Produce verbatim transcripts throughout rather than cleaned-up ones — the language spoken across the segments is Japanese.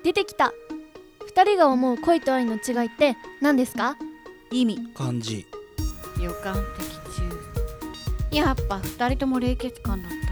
出てきた。二人が思う恋と愛の違いって何ですか？ 意味、 漢字、 予感的中。やっぱ二人とも冷血感だった。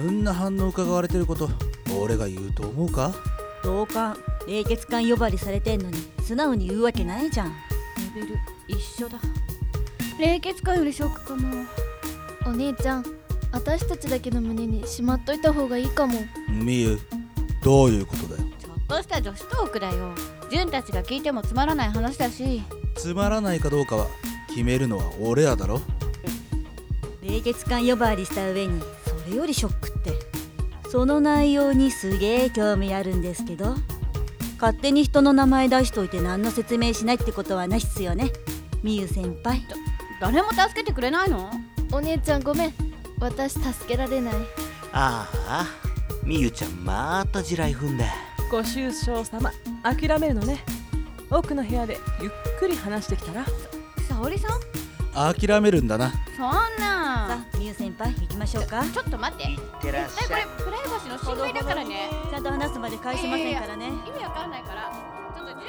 うんな反応伺われてること俺が言うと思うか？ 同感。冷血感呼ばわりされてんのに素直に言うわけないじゃん。 レベル一緒だ。冷血感よりショックかも。 お姉ちゃん、私たちだけの胸にしまっといた方がいいかも。 みゆ、どういうことだよ。 ちょっとした女子トークだよ。純たちが聞いてもつまらない話だし。 つまらないかどうかは決めるのは俺らだろ。 冷血感呼ばわりした上にそれよりショックって、その内容にすげえ興味あるんですけど、勝手に人の名前出しといて何の説明しないってことはないっすよね、みゆ先輩。 だ誰も助けてくれないの？ お姉ちゃんごめん、私助けられない。 ああ、みゆちゃんまた地雷踏んだ。 ご愁傷様。諦めるのね。奥の部屋でゆっくり話してきたら。 沙織さん？ 諦めるんだな。 そんな。 さあみゆ先輩行きましょうか。 ちょっと待って。 いってらっしゃい。 絶対これプライバシーの侵害だからね。 ちゃんと話すまで返しませんからね。 意味わかんないから。ちょっと純。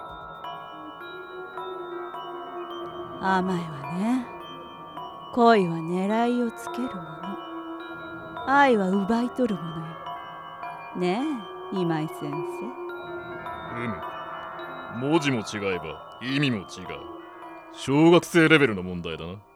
甘いわね。恋は狙いをつけるもの、愛は奪い取るものよ。ねえ今井先生。 うむ、文字も違えば意味も違う。小学生レベルの問題だな。